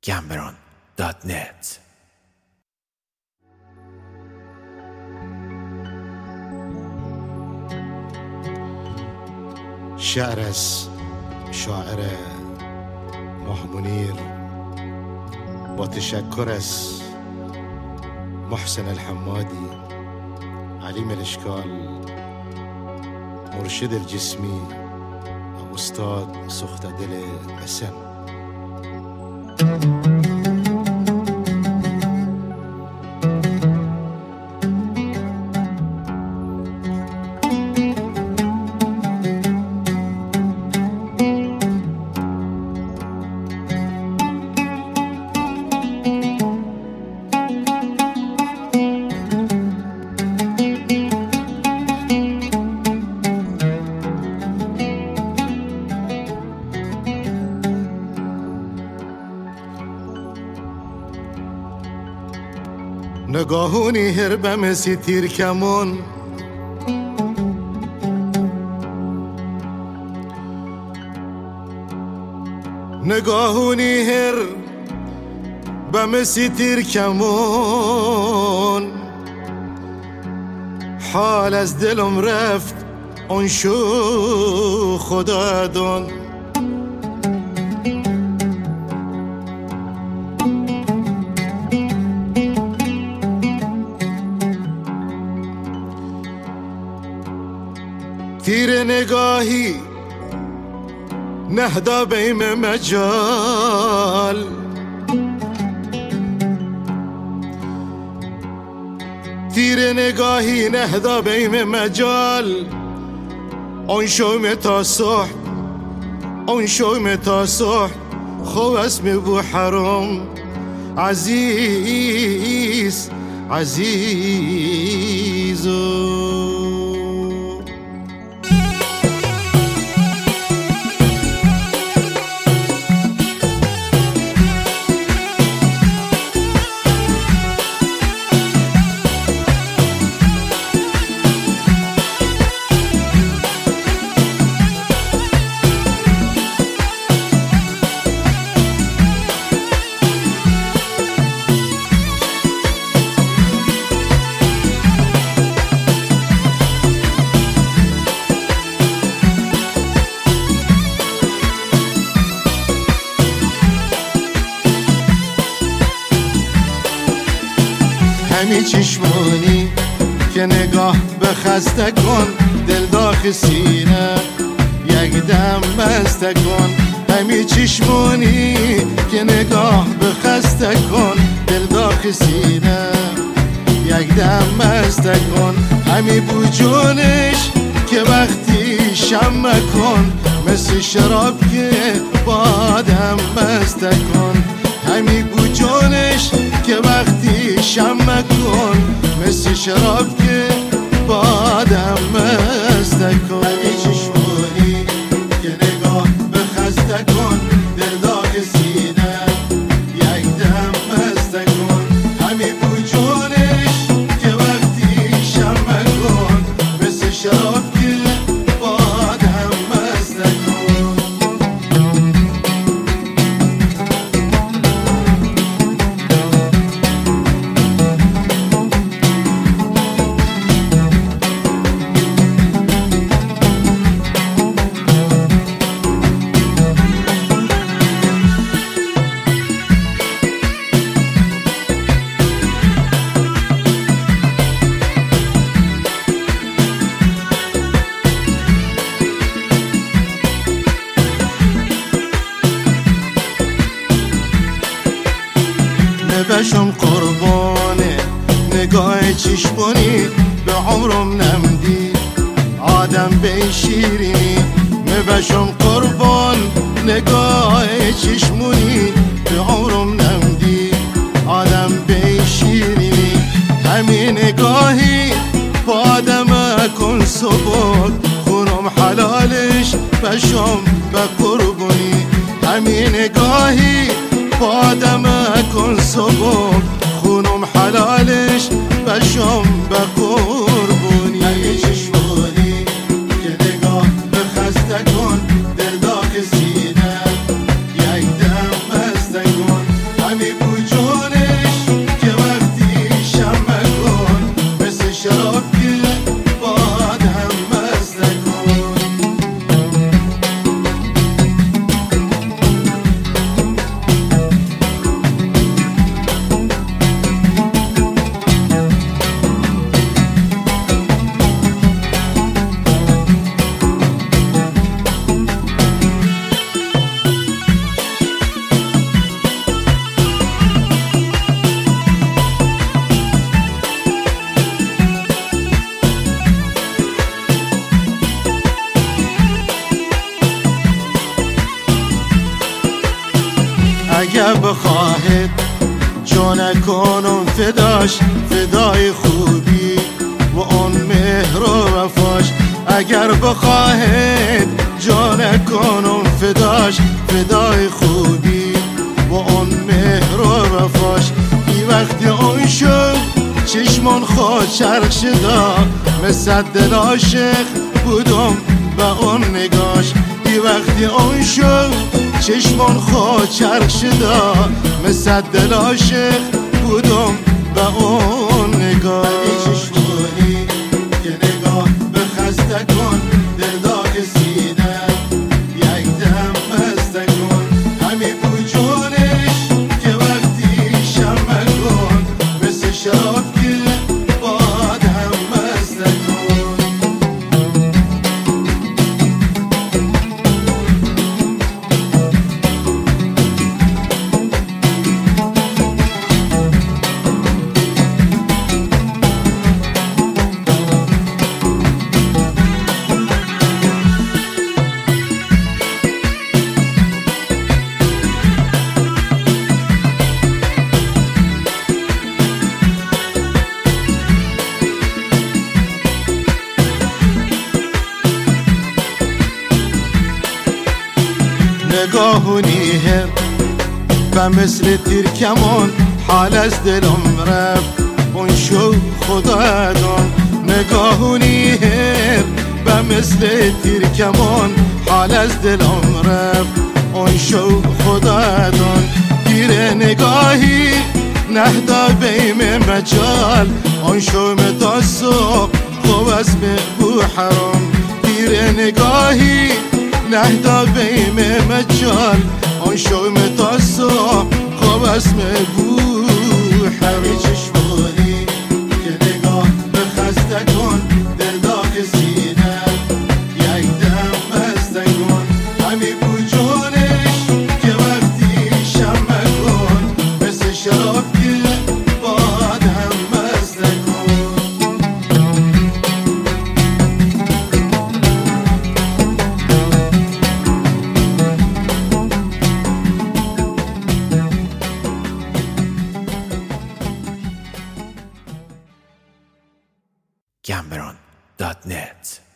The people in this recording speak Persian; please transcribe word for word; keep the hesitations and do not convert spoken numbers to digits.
گمبران دات نت. شعر از شاعر ماه منیر با تشکر از محسن الحمادی، علیم الاشکال، مرشد الجسمی و استاد سخت دل حسن. نگاهونی هربم سی تیر کمون، نگاهونی هر بم سی تیر کمون، حال از دلم رفت اون شو خدا دون. تیر نگاهی نهدا بیم مجال، تیر نگاهی نهدا بیم مجال، اون شوم تا صح اون شوم تا صح خو اسم بو حرام عزیز عزیزو. همی چشمونی که نگاه به خسته کن، دل داخل سینه یک دم بسته کن. همی چشمونی که نگاه به خسته کن، دل داخل سینه یک دم بسته کن. همی بو جونش که وقتی شمه کن، مثل شراب که بادم بسته کن. همی بو جونش که وقتی شمه کن، مثل شراب که بادم بسته کن. همی چشمونی که نگاه به خسته کن، دل داغ سینه یک دم بسته کن. همی بو جونش که وقتی شمه کن، مثل شراب که بادم بسته کن. بشم قربانه نگاه چشمونی، به عمرم نمدی آدم به شیرینی. بشم قربان نگاه چشمونی، به عمرم نمدی آدم به شیرینی. همین نگاهی با آدم کن سبک، خونم حلالش بشم به قربونی. همین نگاهی با آدم کن سبک، خونم حلالش بشم به قربونی. همی چشمونی که نگاه به خسته کن، دل داغ سینه یک دم بسته کن. بخواهد جان کنم فداش، فدای خوبی و اون مهر و وفاش. اگر بخواهد جان کنم فداش، فدای خوبی و اون مهر و وفاش. ای وقتی اون شد چشمان خود چرخ شدا، مثل دل عاشق بودم به اون نگاش. ای وقتی اون شد چشمان خود چرخ شدا، مثل دل عاشق بودم به اون نگاش. ای چشمانی که نگاه به خسته کن، دلداغ سینه یک دم بسته کن. همی بو جونش که وقتی شمع کن، مثل شراب که باد هم بسته کن. نگاهونی هر و مثل تیر کمان، حال از دلم رفت اون شو خدا دان. نگاهونی هر و مثل تیر کمان، حال از دلم رفت اون شو خدا دان. گیر نگاهی نهدا بیم مجال، اون شو متاسو خوب اسم بو حرام. گیر نگاهی نهدا بیم مجال، اون شو متاسو خوب اسم بو حرام. چشمانی که نگاه به خسته کن، دلداغ سینه یک دم بسته کن. همی بو جونش که وقتی شمع کن، مثل شراب که باد هم بسته کن. Cameron dot net